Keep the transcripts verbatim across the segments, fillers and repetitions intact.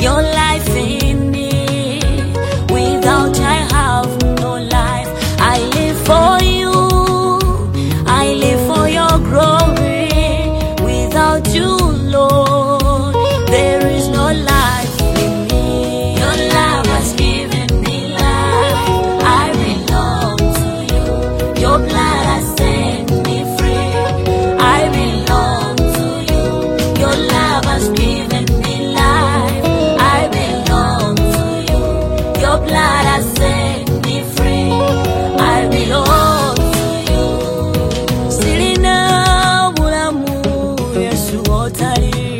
your life in me. Without I have no life. I live for you, I live for your glory. Without you, Lord, there is no life in me. Your love has given me life. I belong to you. Your blood has set me free. I belong to you. Your love has given me life. I belong to you. Your blood has set me free. I belong to you. Sirina bulamu Yesu otali.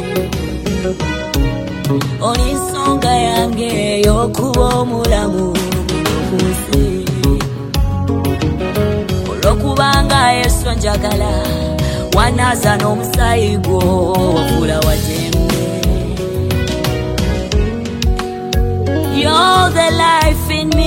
Oli nsonga yange y'okuba omulamu kunsi. Olw'okubanga Yesu njagala, wanaza n'omusaayi gwo wafula watembe. You're the life in me,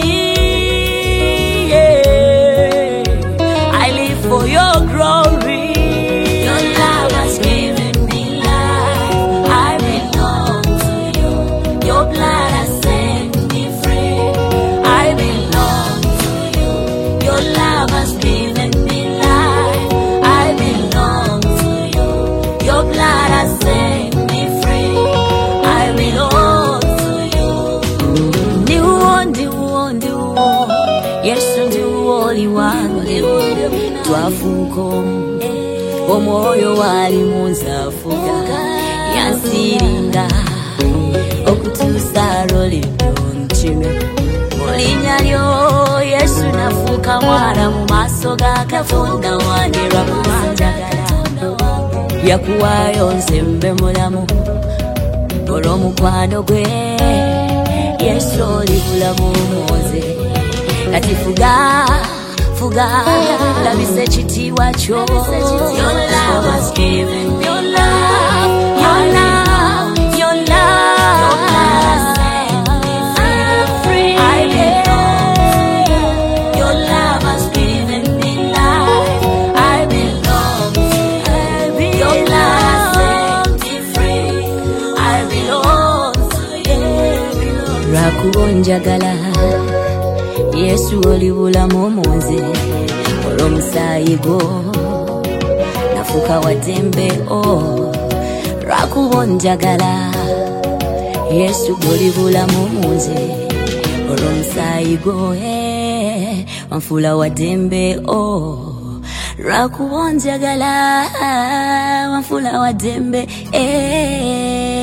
yeah. I live for your glory. Your love has given me life. I belong to you. Your blood has set me free. I belong to you. Your love has given me life. I belong to you. Your blood has set me free. I belong to you. Ndiwo, ndiwo, ndiwo. Yesu ndiwo oli wange. Twafuko omwoyo wali munzafuga. Yansiringa okutuusa loliddo nkime. Mulinnya lyo Yesu nafuuka mwana mu maaso ga Katonda wange lwakubanjagala. Yakuwaayo nze mbe mulamu olw'omukwano gwe. Yesu oli bulamu muze. Kati fuga, fuga, labisa ekitiibwa kyo. Your love has given me your love, your love, your love. Your blood has set me free. I belong to you. Your love has given me life. I belong to you. Your blood has set me free. I belong to you. Lwakuba njagala Yesu oli bulamu munze. Olw'omusaayi gwo nafuuka watembe. Oh, lwakuba njagala Yesu goli bulamu munze. Olw'omusaayi gwo eh, wanfuula watembe. Oh, lwakuba njagala wanfuula watembe eh.